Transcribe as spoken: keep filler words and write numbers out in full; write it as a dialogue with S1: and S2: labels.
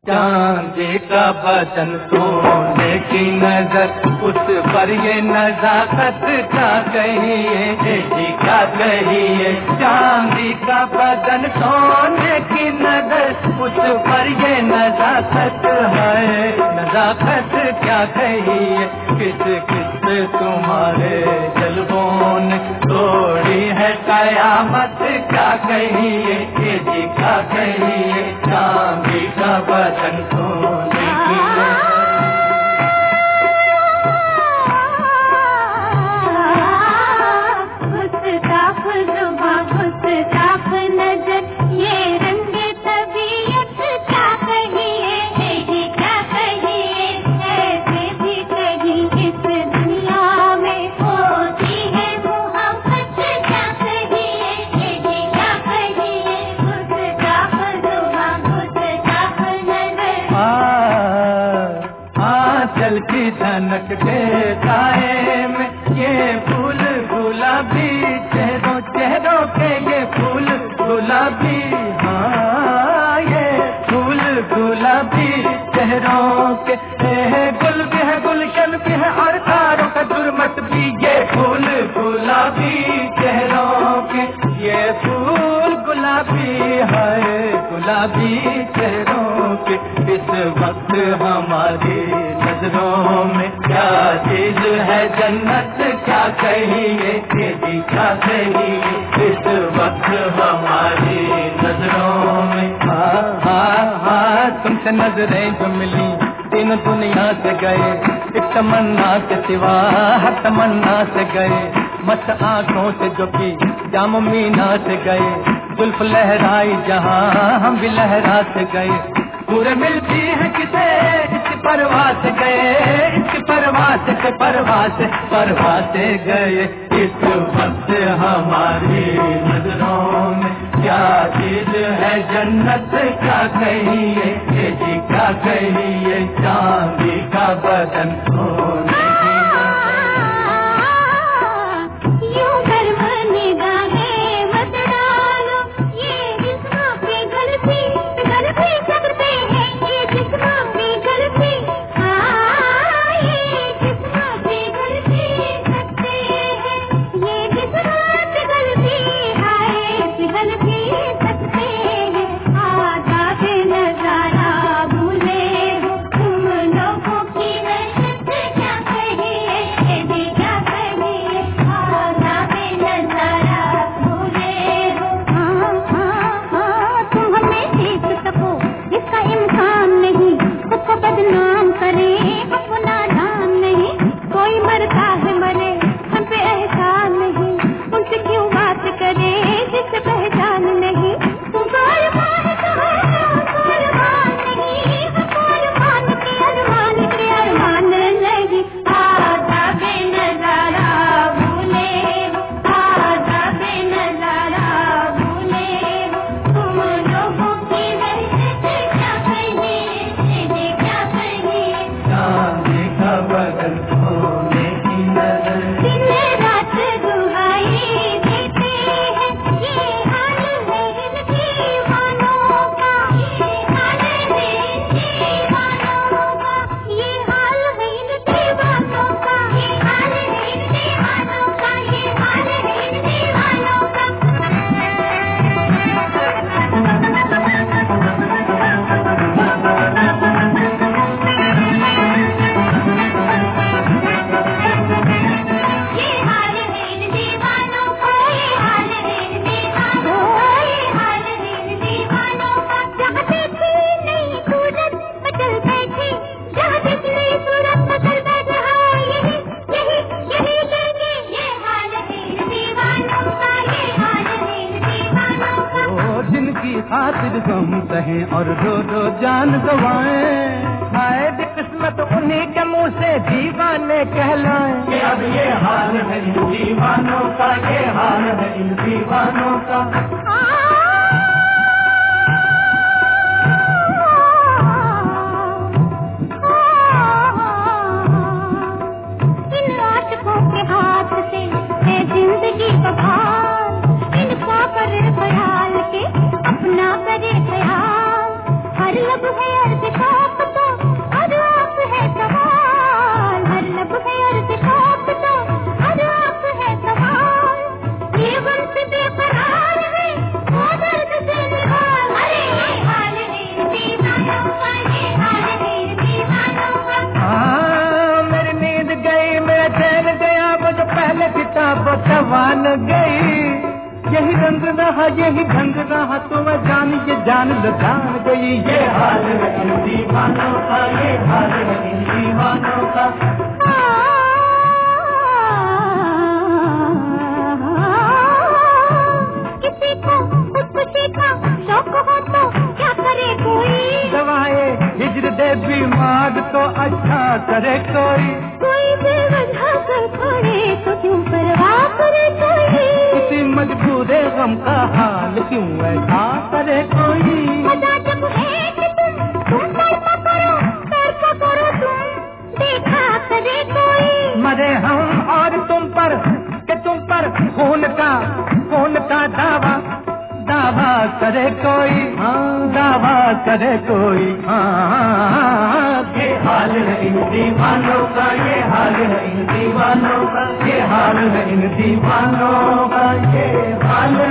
S1: चांदी का बदन सोने की नजर, उस पर ये नजाकत क्या कहिए जी क्या कहिए। चांदी का बदन सोने की नजर, उस पर ये नजाकत है, नजाकत क्या कहिए। किस किस तुम्हारे जल्बों ने तोड़ी है कयामत क्या कहिए जी क्या कहिए। चांदी का बदन सोने की
S2: नजर, ये रंग तबीयत क्या कहिए जी क्या कहिए। ऐसे भी कहीं इस दुनिया में होती है मोहब्बत क्या कहिए जी क्या कहिए। गुस्ताख जुबां गुस्ताख नजर,
S1: आ चल की धनक के साए में ये फूल गुलाबी, चेहरों चेहरों के ये फूल गुलाबी, हाँ ये फूल गुलाबी चेहरों के गुल भी है गुलशन भी है और तारों का जुर्मट भी। ये फूल गुलाबी चेहरों के ये फूल गुलाबी है, गुलाबी चेहरों के। इस वक्त हमारी नजरों में क्या चीज है जन्नत क्या कहिए जी क्या कहिए। इस वक्त हमारी नजरों में हाँ हाँ हाँ तुमसे नजरें जो मिली तीनों दुनिया से गए, एक तमन्ना के सिवा हर तमन्ना से गए। मस्त आंखों से जो की जाम मीना से गए, जुल्फ लहराई जहाँ हम भी लहरा से गए। पूरे मिलती है किसे इसकी परवाह से गए, इसकी परवाह से परवाह से परवाह से गए। इस वक्त हमारी नजरों में क्या चीज है जन्नत क्या कहिए जी क्या कहिए। चांदी का बदन सोने खातिर गम सहें और रो रो जान गवाएं। आए किस्मत उन्हीं के मुंह से दीवाने कहलाएं कि अब ये हाल है इन दीवानों का, ये हाल है इन दीवानों का।
S2: इन आशिकों के हाथ से है जिंदगी बहार, इनका करे ख्याल के अपना करे ख्याल। हर लब है अर्ज़
S1: मान गई, यही रंग रहा यही ढंग रहा तो मैं जान ये जान ल जान गई। ये हाल है इन दीवानों का, ये हाल है इन दीवानों का।
S2: किसी को खुदकुशी का शौक हो तो क्या करे कोई,
S1: दवाए हिजर दे बीमार तो अच्छा करे कोई,
S2: कोई बेवजह कर छोड़े तो क्यों परवाह करे कोई,
S1: किसी मजबूरे गम का हाल क्यों ऐसा करे कोई।
S2: मजा जब है कि तुम तुम तड़पा करो तड़पा करो तुम देखा करे कोई,
S1: मरे हम और तुम पर कि तुम पर खून का खून का दावा दावा करे कोई, हाँ दावा करे कोई। हाँ ये हाल है इन दीवानों का, ये हाल है इन दीवानों का, ये हाल है इन दीवानों का, ये हाल